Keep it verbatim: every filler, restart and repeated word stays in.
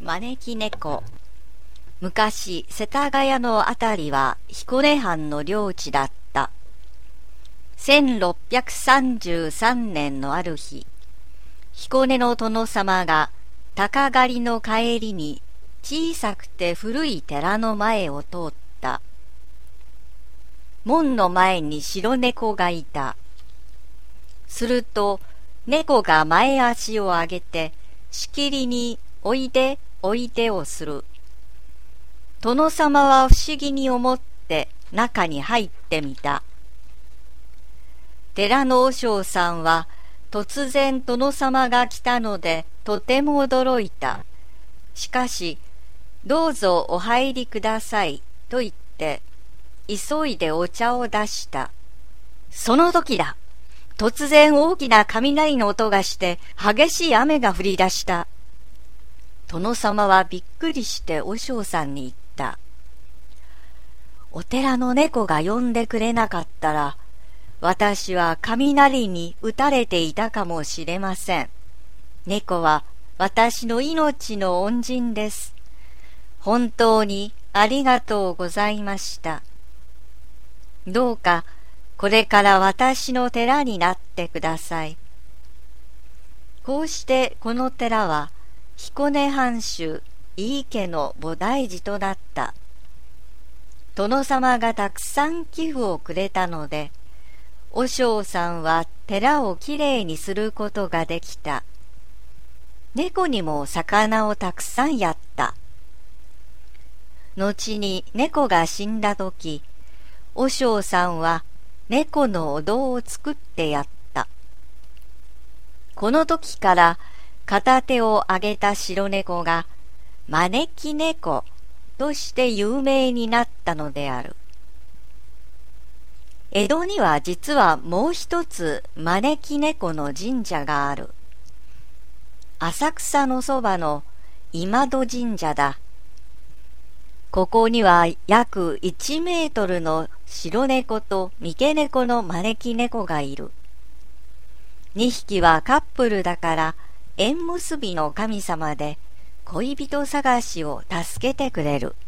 招き猫。昔、世田谷のあたりは彦根藩の領地だった。せんろっぴゃくさんじゅうさんねんのある日、彦根の殿様が鷹狩りの帰りに小さくて古い寺の前を通った。門の前に白猫がいた。すると猫が前足を上げてしきりにおいでおいでをする。殿様は不思議に思って中に入ってみた。寺の和尚さんは突然殿様が来たのでとても驚いた。しかし、どうぞお入りくださいと言って急いでお茶を出した。その時だ。突然大きな雷の音がして激しい雨が降り出した。殿様はびっくりして和尚さんに言った。お寺の猫が呼んでくれなかったら、私は雷に打たれていたかもしれません。猫は私の命の恩人です。本当にありがとうございました。どうかこれから私の寺になってください。こうしてこの寺は彦根藩主井伊家の菩提寺となった。殿様がたくさん寄付をくれたので、和尚さんは寺をきれいにすることができた。猫にも魚をたくさんやった。後に猫が死んだとき、和尚さんは猫のお堂を作ってやった。この時から片手を上げた白猫が招き猫として有名になったのである。江戸には実はもう一つ招き猫の神社がある。浅草のそばの今戸神社だ。ここには約いちメートルの白猫と三毛猫の招き猫がいる。にひきはカップルだから縁結びの神様で恋人探しを助けてくれる。